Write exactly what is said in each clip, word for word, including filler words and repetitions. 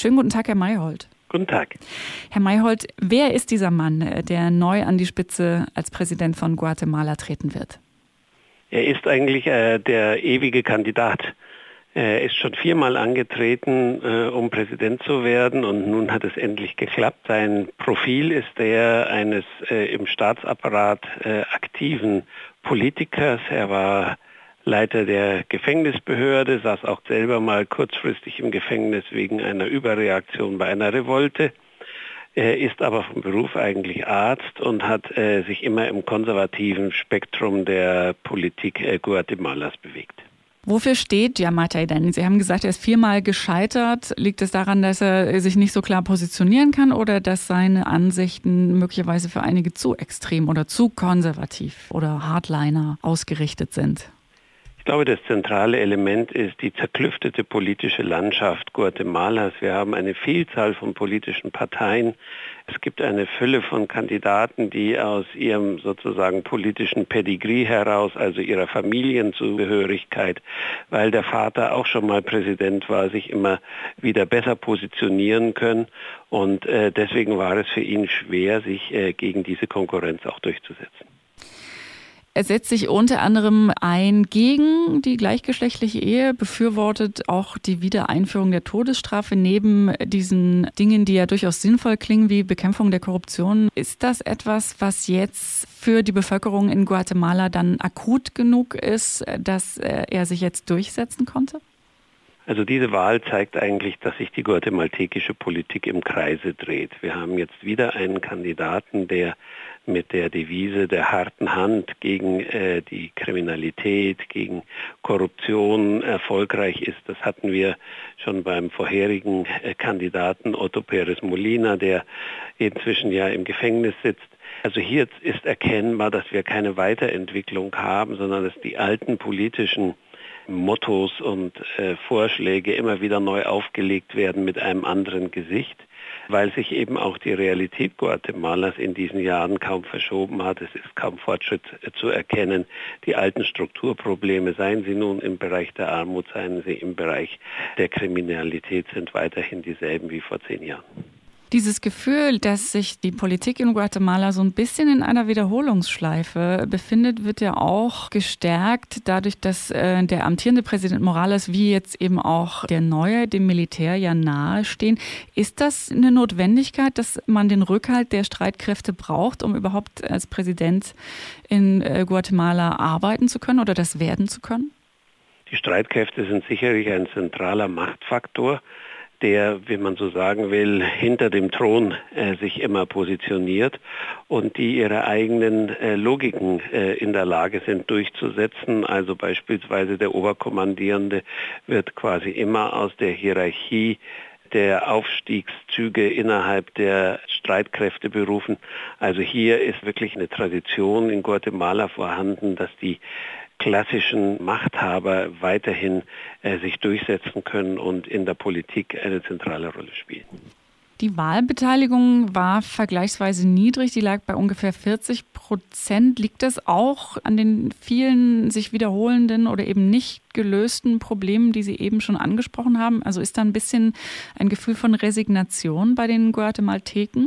Schönen guten Tag, Herr Mayholt. Guten Tag. Herr Mayholt, wer ist dieser Mann, der neu an die Spitze als Präsident von Guatemala treten wird? Er ist eigentlich äh, der ewige Kandidat. Er ist schon viermal angetreten, äh, um Präsident zu werden, und nun hat es endlich geklappt. Sein Profil ist der eines äh, im Staatsapparat äh, aktiven Politikers. Er war Leiter der Gefängnisbehörde, saß auch selber mal kurzfristig im Gefängnis wegen einer Überreaktion bei einer Revolte. Er ist aber vom Beruf eigentlich Arzt und hat äh, sich immer im konservativen Spektrum der Politik äh, Guatemalas bewegt. Wofür steht Giammattei denn? Sie haben gesagt, er ist viermal gescheitert. Liegt es daran, dass er sich nicht so klar positionieren kann oder dass seine Ansichten möglicherweise für einige zu extrem oder zu konservativ oder Hardliner ausgerichtet sind? Ich glaube, das zentrale Element ist die zerklüftete politische Landschaft Guatemalas. Wir haben eine Vielzahl von politischen Parteien. Es gibt eine Fülle von Kandidaten, die aus ihrem sozusagen politischen Pedigree heraus, also ihrer Familienzugehörigkeit, weil der Vater auch schon mal Präsident war, sich immer wieder besser positionieren können. Und äh, deswegen war es für ihn schwer, sich äh, gegen diese Konkurrenz auch durchzusetzen. Er setzt sich unter anderem ein gegen die gleichgeschlechtliche Ehe, befürwortet auch die Wiedereinführung der Todesstrafe neben diesen Dingen, die ja durchaus sinnvoll klingen, wie Bekämpfung der Korruption. Ist das etwas, was jetzt für die Bevölkerung in Guatemala dann akut genug ist, dass er sich jetzt durchsetzen konnte? Also diese Wahl zeigt eigentlich, dass sich die guatemaltekische Politik im Kreise dreht. Wir haben jetzt wieder einen Kandidaten, der mit der Devise der harten Hand gegen äh, die Kriminalität, gegen Korruption erfolgreich ist. Das hatten wir schon beim vorherigen äh, Kandidaten Otto Pérez Molina, der inzwischen ja im Gefängnis sitzt. Also hier ist erkennbar, dass wir keine Weiterentwicklung haben, sondern dass die alten politischen Mottos und äh, Vorschläge immer wieder neu aufgelegt werden mit einem anderen Gesicht, weil sich eben auch die Realität Guatemalas in diesen Jahren kaum verschoben hat. Es ist kaum Fortschritt äh, zu erkennen. Die alten Strukturprobleme, seien sie nun im Bereich der Armut, seien sie im Bereich der Kriminalität, sind weiterhin dieselben wie vor zehn Jahren. Dieses Gefühl, dass sich die Politik in Guatemala so ein bisschen in einer Wiederholungsschleife befindet, wird ja auch gestärkt dadurch, dass äh, der amtierende Präsident Morales wie jetzt eben auch der neue dem Militär ja nahestehen. Ist das eine Notwendigkeit, dass man den Rückhalt der Streitkräfte braucht, um überhaupt als Präsident in äh, Guatemala arbeiten zu können oder das werden zu können? Die Streitkräfte sind sicherlich ein zentraler Machtfaktor, der, wie man so sagen will, hinter dem Thron äh, sich immer positioniert und die ihre eigenen äh, Logiken äh, in der Lage sind durchzusetzen. Also beispielsweise der Oberkommandierende wird quasi immer aus der Hierarchie der Aufstiegszüge innerhalb der Streitkräfte berufen. Also hier ist wirklich eine Tradition in Guatemala vorhanden, dass die klassischen Machthaber weiterhin äh, sich durchsetzen können und in der Politik eine zentrale Rolle spielen. Die Wahlbeteiligung war vergleichsweise niedrig, die lag bei ungefähr vierzig Prozent. Liegt das auch an den vielen sich wiederholenden oder eben nicht gelösten Problemen, die Sie eben schon angesprochen haben? Also ist da ein bisschen ein Gefühl von Resignation bei den Guatemalteken?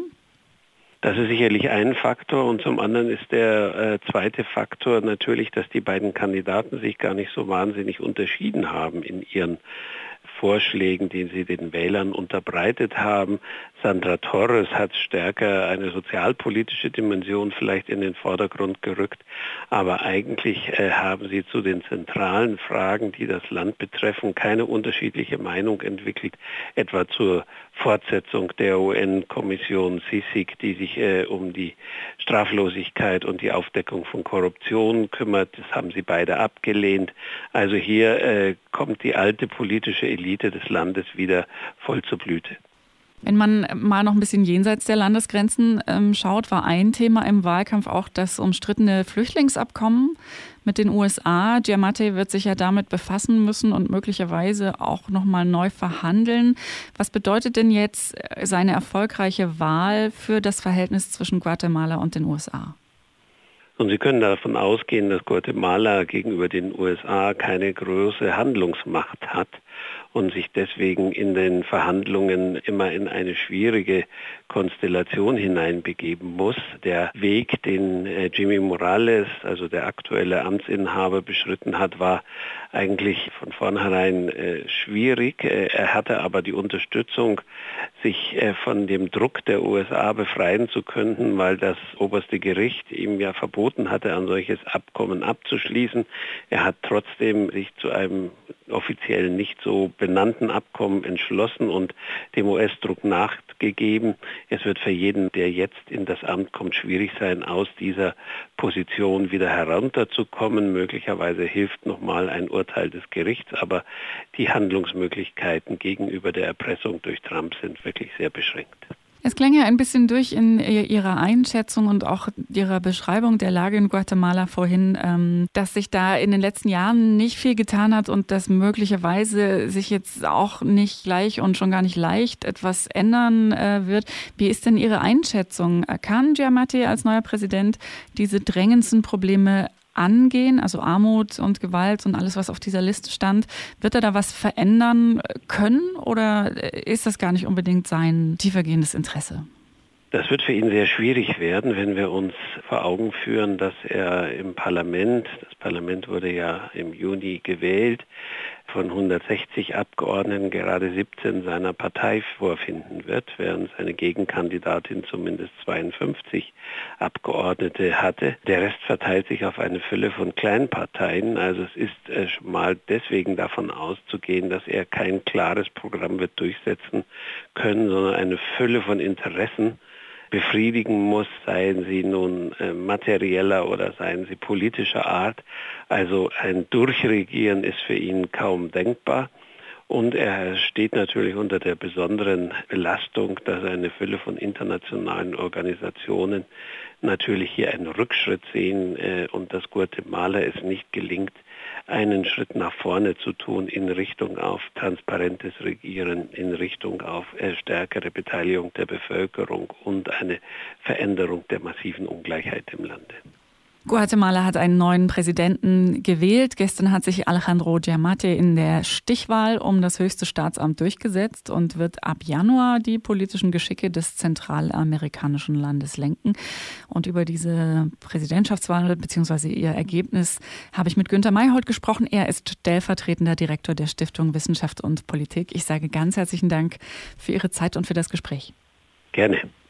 Das ist sicherlich ein Faktor, und zum anderen ist der äh, zweite Faktor natürlich, dass die beiden Kandidaten sich gar nicht so wahnsinnig unterschieden haben in ihren Vorschlägen, die sie den Wählern unterbreitet haben. Sandra Torres hat stärker eine sozialpolitische Dimension vielleicht in den Vordergrund gerückt, aber eigentlich äh, haben sie zu den zentralen Fragen, die das Land betreffen, keine unterschiedliche Meinung entwickelt, etwa zur Fortsetzung der U N-Kommission C I C I G, die sich äh, um die Straflosigkeit und die Aufdeckung von Korruption kümmert. Das haben sie beide abgelehnt. Also hier äh, kommt die alte politische Elite des Landes wieder voll zur Blüte. Wenn man mal noch ein bisschen jenseits der Landesgrenzen ähm, schaut, war ein Thema im Wahlkampf auch das umstrittene Flüchtlingsabkommen mit den U S A. Giammattei wird sich ja damit befassen müssen und möglicherweise auch noch mal neu verhandeln. Was bedeutet denn jetzt seine erfolgreiche Wahl für das Verhältnis zwischen Guatemala und den U S A? Und Sie können davon ausgehen, dass Guatemala gegenüber den U S A keine große Handlungsmacht hat und sich deswegen in den Verhandlungen immer in eine schwierige Konstellation hineinbegeben muss. Der Weg, den Jimmy Morales, also der aktuelle Amtsinhaber, beschritten hat, war eigentlich von vornherein äh, schwierig. Äh, er hatte aber die Unterstützung, sich äh, von dem Druck der U S A befreien zu können, weil das oberste Gericht ihm ja verboten hatte, ein solches Abkommen abzuschließen. Er hat trotzdem sich zu einem offiziell nicht so benannten Abkommen entschlossen und dem U S-Druck nachgegeben. Es wird für jeden, der jetzt in das Amt kommt, schwierig sein, aus dieser Position wieder herunterzukommen. Möglicherweise hilft nochmal ein Urteil des Gerichts, aber die Handlungsmöglichkeiten gegenüber der Erpressung durch Trump sind wirklich sehr beschränkt. Es klang ja ein bisschen durch in Ihrer Einschätzung und auch Ihrer Beschreibung der Lage in Guatemala vorhin, dass sich da in den letzten Jahren nicht viel getan hat und dass möglicherweise sich jetzt auch nicht gleich und schon gar nicht leicht etwas ändern wird. Wie ist denn Ihre Einschätzung? Kann Giammattei als neuer Präsident diese drängendsten Probleme angehen, also Armut und Gewalt und alles, was auf dieser Liste stand? Wird er da was verändern können oder ist das gar nicht unbedingt sein tiefergehendes Interesse? Das wird für ihn sehr schwierig werden, wenn wir uns vor Augen führen, dass er im Parlament, das Parlament wurde ja im Juni gewählt, von hundertsechzig Abgeordneten gerade siebzehn seiner Partei vorfinden wird, während seine Gegenkandidatin zumindest zweiundfünfzig Abgeordnete hatte. Der Rest verteilt sich auf eine Fülle von Kleinparteien. Also es ist äh, mal deswegen davon auszugehen, dass er kein klares Programm wird durchsetzen können, sondern eine Fülle von Interessen befriedigen muss, seien sie nun äh, materieller oder seien sie politischer Art. Also ein Durchregieren ist für ihn kaum denkbar. Und er steht natürlich unter der besonderen Belastung, dass eine Fülle von internationalen Organisationen natürlich hier einen Rückschritt sehen äh, und dass Guatemala es nicht gelingt, einen Schritt nach vorne zu tun in Richtung auf transparentes Regieren, in Richtung auf äh, stärkere Beteiligung der Bevölkerung und eine Veränderung der massiven Ungleichheit im Lande. Guatemala hat einen neuen Präsidenten gewählt. Gestern hat sich Alejandro Giammattei in der Stichwahl um das höchste Staatsamt durchgesetzt und wird ab Januar die politischen Geschicke des zentralamerikanischen Landes lenken. Und über diese Präsidentschaftswahl bzw. ihr Ergebnis habe ich mit Günter Mayholt gesprochen. Er ist stellvertretender Direktor der Stiftung Wissenschaft und Politik. Ich sage ganz herzlichen Dank für Ihre Zeit und für das Gespräch. Gerne.